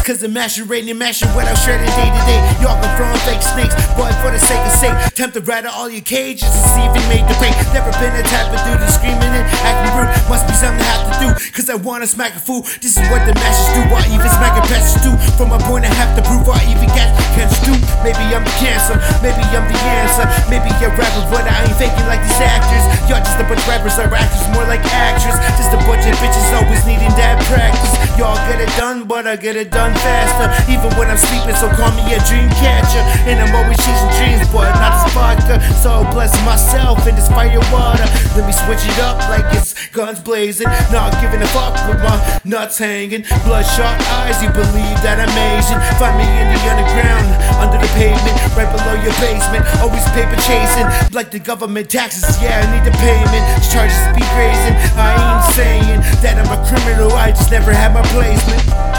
Cause I'm mashing what I'm shredding day to day. Y'all can throw fake snakes, boy, for the sake of sake. Time to rattle all your cages to see if you made the break. Never been the type of dude that's screaming and acting rude. Must be something I have to do, cause I wanna smack a fool. This is what the masters do, I even smack a pastor do. From my point I have to prove, I even catch do. Maybe I'm the cancer, maybe I'm the answer. Maybe you're a rapper, but I ain't faking like these actors. Y'all just a bunch of rappers, or actors more like actors. Just a bunch of bitches always needing that practice. Y'all get it done, but I get it done faster. Even when I'm sleeping, so call me a dream catcher. And I'm always chasing dreams, but not this vodka. So bless myself in this fire water. Let me switch it up like it's guns blazing. Not giving a fuck with my nuts hanging. Bloodshot eyes, you believe that I'm Asian. Find me in the underground, under the pavement, right below your basement. Always paper chasing, like the government taxes. Yeah, I need the payment. These charges be grazing. I ain't saying that I'm a criminal, I just never had my placement.